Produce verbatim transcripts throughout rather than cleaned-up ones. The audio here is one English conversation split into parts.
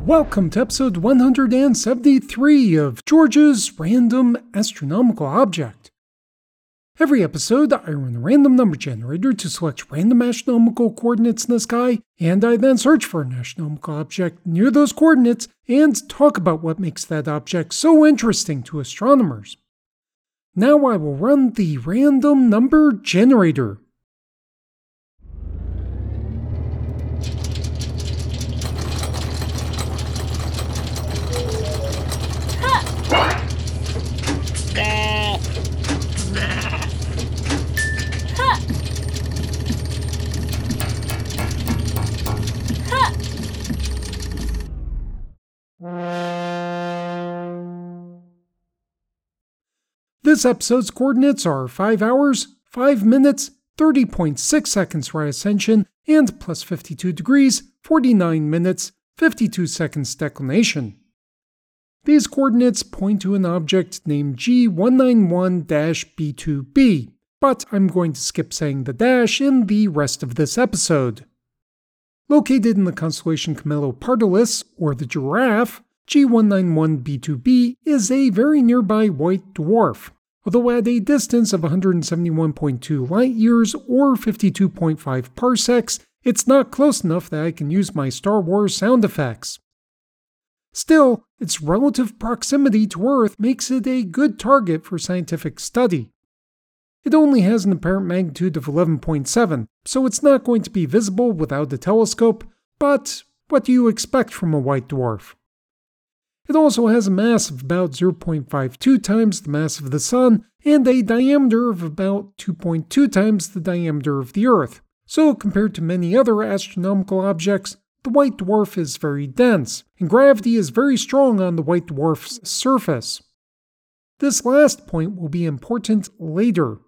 Welcome to episode one hundred seventy-three of George's Random Astronomical Object. Every episode, I run a random number generator to select random astronomical coordinates in the sky, and I then search for an astronomical object near those coordinates and talk about what makes that object so interesting to astronomers. Now I will run the random number generator. This episode's coordinates are five hours, five minutes, thirty point six seconds right ascension, and plus fifty-two degrees, forty-nine minutes, fifty-two seconds declination. These coordinates point to an object named G one ninety-one B two b, but I'm going to skip saying the dash in the rest of this episode. Located in the constellation Camelopardalis, or the Giraffe, G one ninety-one B two b is a very nearby white dwarf, although at a distance of one hundred seventy-one point two light-years or fifty-two point five parsecs, it's not close enough that I can use my Star Wars sound effects. Still, its relative proximity to Earth makes it a good target for scientific study. It only has an apparent magnitude of eleven point seven, so it's not going to be visible without a telescope, but what do you expect from a white dwarf? It also has a mass of about zero point five two times the mass of the Sun and a diameter of about two point two times the diameter of the Earth, so compared to many other astronomical objects, the white dwarf is very dense, and gravity is very strong on the white dwarf's surface. This last point will be important later.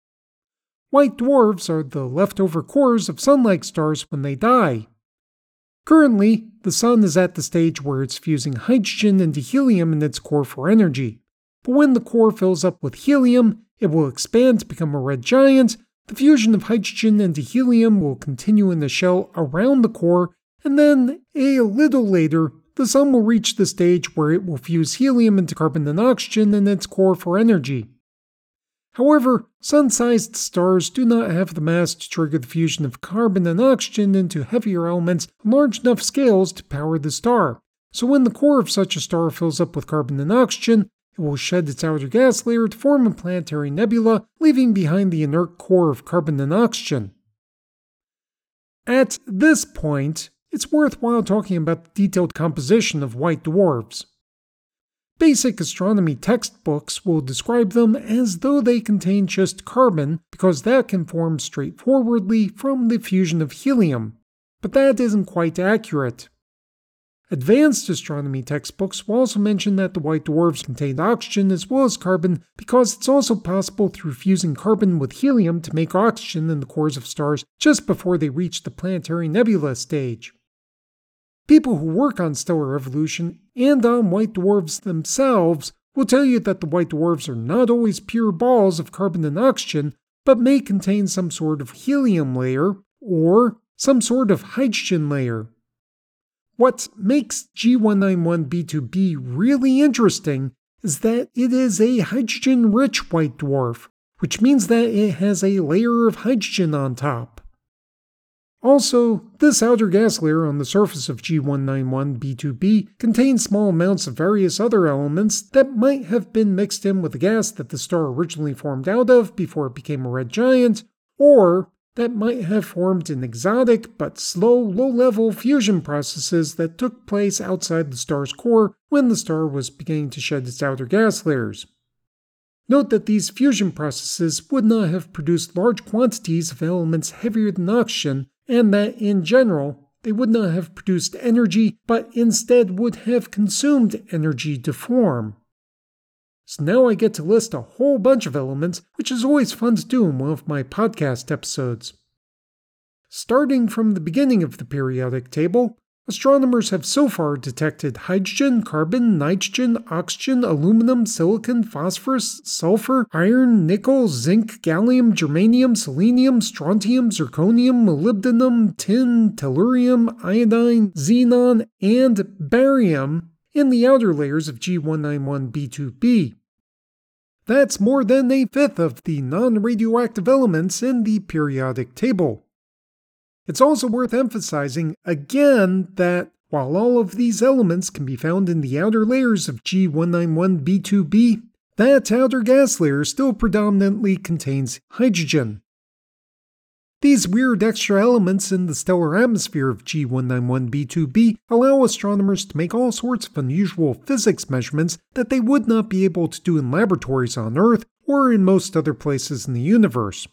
White dwarfs are the leftover cores of Sun-like stars when they die. Currently, the Sun is at the stage where it's fusing hydrogen into helium in its core for energy. But when the core fills up with helium, it will expand to become a red giant. The fusion of hydrogen into helium will continue in the shell around the core, and then, a little later, the Sun will reach the stage where it will fuse helium into carbon and oxygen in its core for energy. However, Sun-sized stars do not have the mass to trigger the fusion of carbon and oxygen into heavier elements on large enough scales to power the star. So when the core of such a star fills up with carbon and oxygen, it will shed its outer gas layer to form a planetary nebula, leaving behind the inert core of carbon and oxygen. At this point, it's worthwhile talking about the detailed composition of white dwarfs. Basic astronomy textbooks will describe them as though they contain just carbon, because that can form straightforwardly from the fusion of helium, but that isn't quite accurate. Advanced astronomy textbooks will also mention that the white dwarfs contain oxygen as well as carbon, because it's also possible through fusing carbon with helium to make oxygen in the cores of stars just before they reach the planetary nebula stage. People who work on stellar evolution and on white dwarfs themselves will tell you that the white dwarfs are not always pure balls of carbon and oxygen, but may contain some sort of helium layer or some sort of hydrogen layer. What makes G one ninety-one B two b really interesting is that it is a hydrogen-rich white dwarf, which means that it has a layer of hydrogen on top. Also, this outer gas layer on the surface of G one ninety-one B two b contains small amounts of various other elements that might have been mixed in with the gas that the star originally formed out of before it became a red giant, or that might have formed in exotic but slow, low-level fusion processes that took place outside the star's core when the star was beginning to shed its outer gas layers. Note that these fusion processes would not have produced large quantities of elements heavier than oxygen, and that, in general, they would not have produced energy, but instead would have consumed energy to form. So now I get to list a whole bunch of elements, which is always fun to do in one of my podcast episodes. Starting from the beginning of the periodic table, astronomers have so far detected hydrogen, carbon, nitrogen, oxygen, aluminum, silicon, phosphorus, sulfur, iron, nickel, zinc, gallium, germanium, selenium, strontium, zirconium, molybdenum, tin, tellurium, iodine, xenon, and barium in the outer layers of G one ninety-one b two b. That's more than a fifth of the non-radioactive elements in the periodic table. It's also worth emphasizing again that while all of these elements can be found in the outer layers of G one ninety-one b two b, that outer gas layer still predominantly contains hydrogen. These weird extra elements in the stellar atmosphere of G one ninety-one b two b allow astronomers to make all sorts of unusual physics measurements that they would not be able to do in laboratories on Earth or in most other places in the universe.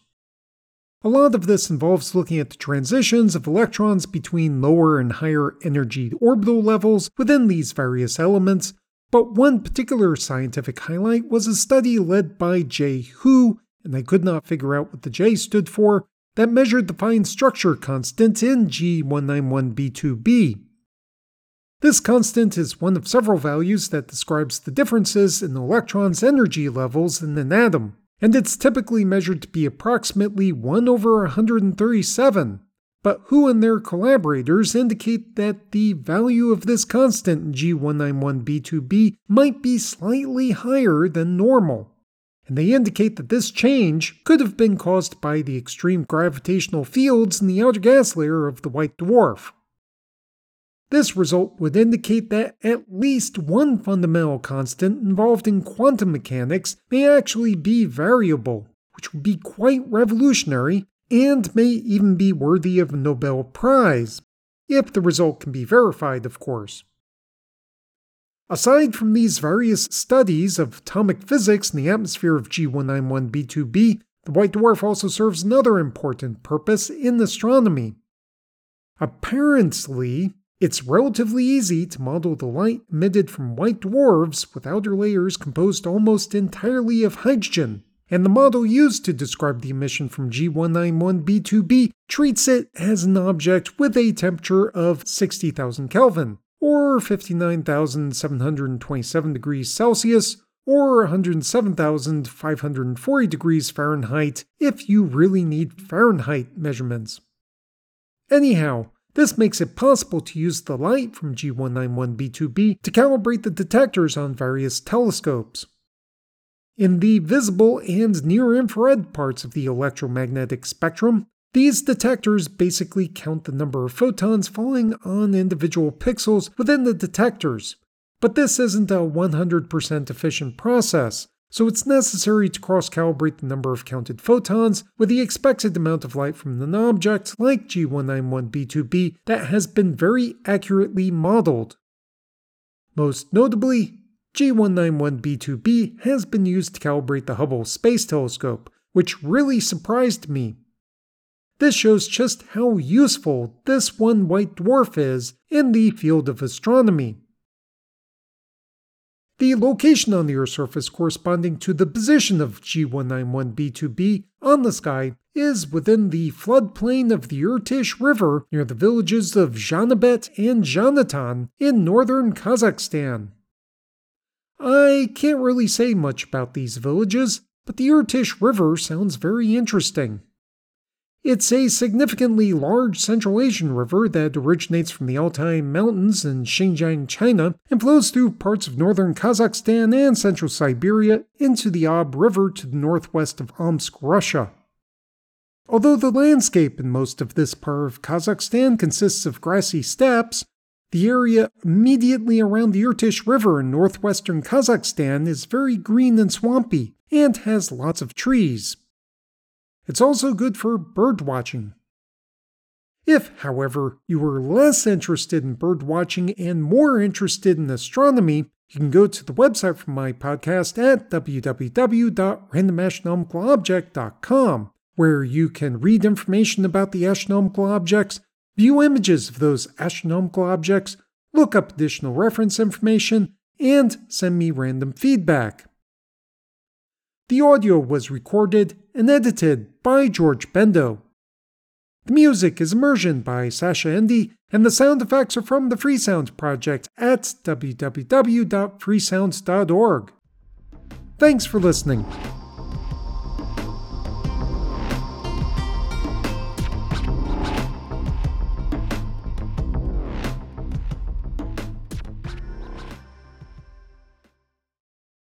A lot of this involves looking at the transitions of electrons between lower and higher energy orbital levels within these various elements, but one particular scientific highlight was a study led by J. Hu, and I could not figure out what the J stood for, that measured the fine structure constant in G one ninety-one b two b. This constant is one of several values that describes the differences in the electron's energy levels in an atom, and it's typically measured to be approximately one over one hundred thirty-seven, but Hu and their collaborators indicate that the value of this constant in G one ninety-one b two b might be slightly higher than normal, and they indicate that this change could have been caused by the extreme gravitational fields in the outer gas layer of the white dwarf. This result would indicate that at least one fundamental constant involved in quantum mechanics may actually be variable, which would be quite revolutionary and may even be worthy of a Nobel Prize, if the result can be verified, of course. Aside from these various studies of atomic physics in the atmosphere of G one ninety-one b two b, the white dwarf also serves another important purpose in astronomy. Apparently, it's relatively easy to model the light emitted from white dwarfs with outer layers composed almost entirely of hydrogen, and the model used to describe the emission from G one ninety-one b two b treats it as an object with a temperature of sixty thousand Kelvin, or fifty-nine thousand seven hundred twenty-seven degrees Celsius, or one hundred seven thousand five hundred forty degrees Fahrenheit if you really need Fahrenheit measurements. Anyhow, this makes it possible to use the light from G one ninety-one b two b to calibrate the detectors on various telescopes. In the visible and near-infrared parts of the electromagnetic spectrum, these detectors basically count the number of photons falling on individual pixels within the detectors, but this isn't a one hundred percent efficient process, so it's necessary to cross-calibrate the number of counted photons with the expected amount of light from an object like G one ninety-one b two b that has been very accurately modeled. Most notably, G one ninety-one b two b has been used to calibrate the Hubble Space Telescope, which really surprised me. This shows just how useful this one white dwarf is in the field of astronomy. The location on the Earth's surface corresponding to the position of G one ninety-one b two b on the sky is within the floodplain of the Irtysh River near the villages of Zhanabet and Zhanatan in northern Kazakhstan. I can't really say much about these villages, but the Irtysh River sounds very interesting. It's a significantly large Central Asian river that originates from the Altai Mountains in Xinjiang, China, and flows through parts of northern Kazakhstan and central Siberia into the Ob River to the northwest of Omsk, Russia. Although the landscape in most of this part of Kazakhstan consists of grassy steppes, the area immediately around the Irtysh River in northwestern Kazakhstan is very green and swampy, and has lots of trees. It's also good for bird watching. If, however, you are less interested in bird watching and more interested in astronomy, you can go to the website for my podcast at w w w dot random astronomical object dot com, where you can read information about the astronomical objects, view images of those astronomical objects, look up additional reference information, and send me random feedback. The audio was recorded and edited by George Bendo. The music is Immersion by Sasha Indy, and the sound effects are from the Freesounds project at w w w dot freesounds dot org. Thanks for listening.